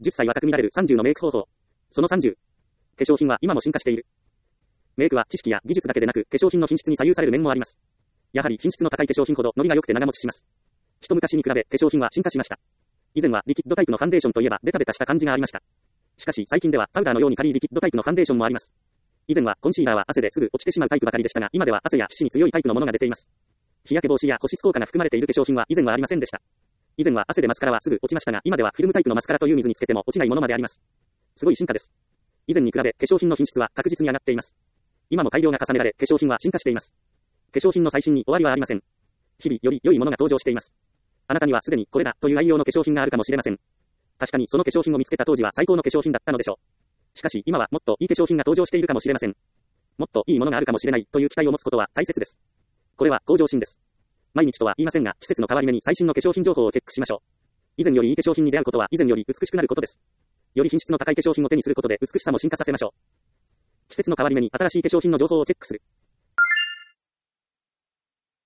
10歳若く見られる30のメイク方法。その30。化粧品は今も進化している。メイクは知識や技術だけでなく、化粧品の品質に左右される面もあります。やはり品質の高い化粧品ほどノリが良くて長持ちします。一昔に比べ化粧品は進化しました。以前はリキッドタイプのファンデーションといえばベタベタした感じがありました。しかし最近ではパウダーのように軽いリキッドタイプのファンデーションもあります。以前はコンシーラーは汗ですぐ落ちてしまうタイプばかりでしたが、今では汗や皮脂に強いタイプのものが出ています。日焼け防止や保湿効果が含まれている化粧品は以前はありませんでした。以前は汗でマスカラはすぐ落ちましたが、今ではフィルムタイプのマスカラという水につけても落ちないものまであります。すごい進化です。以前に比べ化粧品の品質は確実に上がっています。今も改良が重ねられ化粧品は進化しています。化粧品の最新に終わりはありません。日々より良いものが登場しています。あなたにはすでにこれだという愛用の化粧品があるかもしれません。確かにその化粧品を見つけた当時は最高の化粧品だったのでしょう。しかし今はもっといい化粧品が登場しているかもしれません。もっといいものがあるかもしれないという期待を持つことは大切です。これは向上心です。毎日とは言いませんが、季節の変わり目に最新の化粧品情報をチェックしましょう。以前よりいい化粧品に出会うことは以前より美しくなることです。より品質の高い化粧品を手にすることで美しさも進化させましょう。季節の変わり目に新しい化粧品の情報をチェックする。